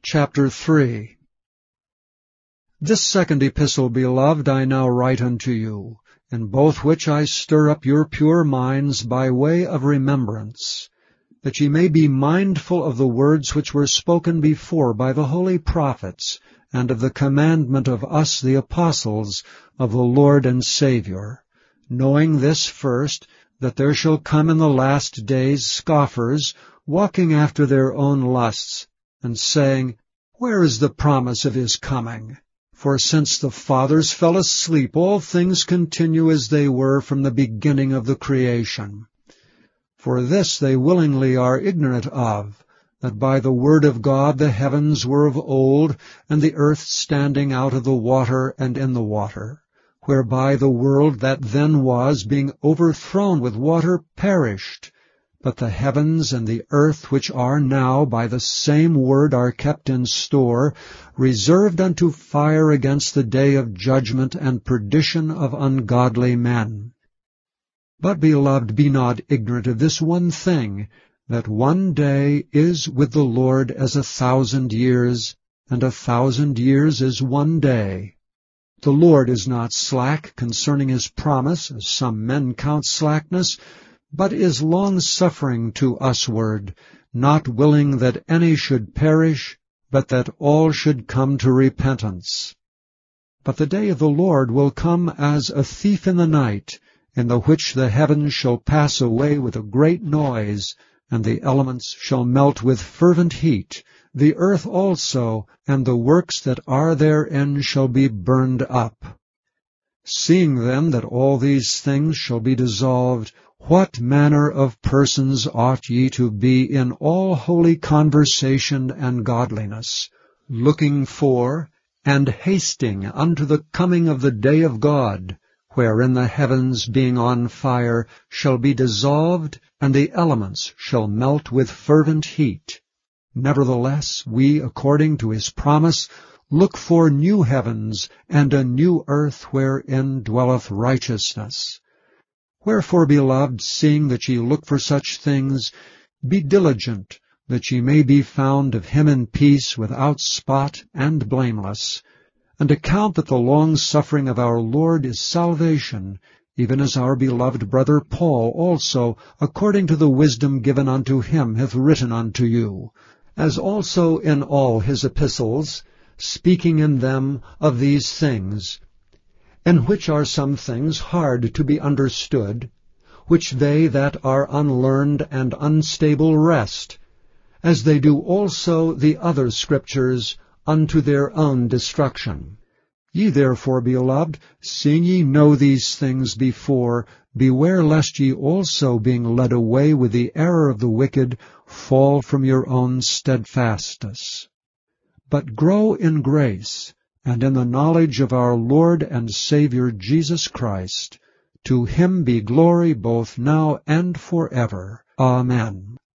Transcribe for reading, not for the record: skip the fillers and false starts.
Chapter 3. This second epistle, beloved, I now write unto you, in both which I stir up your pure minds by way of remembrance, that ye may be mindful of the words which were spoken before by the holy prophets, and of the commandment of us the apostles of the Lord and Saviour, knowing this first, that there shall come in the last days scoffers, walking after their own lusts, and saying, Where is the promise of his coming? For since the fathers fell asleep, all things continue as they were from the beginning of the creation. For this they willingly are ignorant of, that by the word of God the heavens were of old, and the earth standing out of the water and in the water, whereby the world that then was, being overthrown with water, perished. But the heavens and the earth which are now by the same word are kept in store, reserved unto fire against the day of judgment and perdition of ungodly men. But, beloved, be not ignorant of this one thing, that one day is with the Lord as 1,000 years, and 1,000 years is one day. The Lord is not slack concerning his promise, as some men count slackness, but is long-suffering to usward, not willing that any should perish, but that all should come to repentance. But the day of the Lord will come as a thief in the night, in the which the heavens shall pass away with a great noise, and the elements shall melt with fervent heat. The earth also, and the works that are therein, shall be burned up. Seeing then that all these things shall be dissolved, what manner of persons ought ye to be in all holy conversation and godliness, looking for and hasting unto the coming of the day of God, wherein the heavens, being on fire, shall be dissolved, and the elements shall melt with fervent heat? Nevertheless, we, according to his promise, look for new heavens and a new earth wherein dwelleth righteousness. Wherefore, beloved, seeing that ye look for such things, be diligent, that ye may be found of him in peace, without spot and blameless, and account that the long-suffering of our Lord is salvation, even as our beloved brother Paul also, according to the wisdom given unto him, hath written unto you, as also in all his epistles, speaking in them of these things, in which are some things hard to be understood, which they that are unlearned and unstable wrest, as they do also the other Scriptures, unto their own destruction. Ye therefore, beloved, seeing ye know these things before, beware lest ye also, being led away with the error of the wicked, fall from your own steadfastness. But grow in grace, and in the knowledge of our Lord and Saviour Jesus Christ. To him be glory both now and forever. Amen.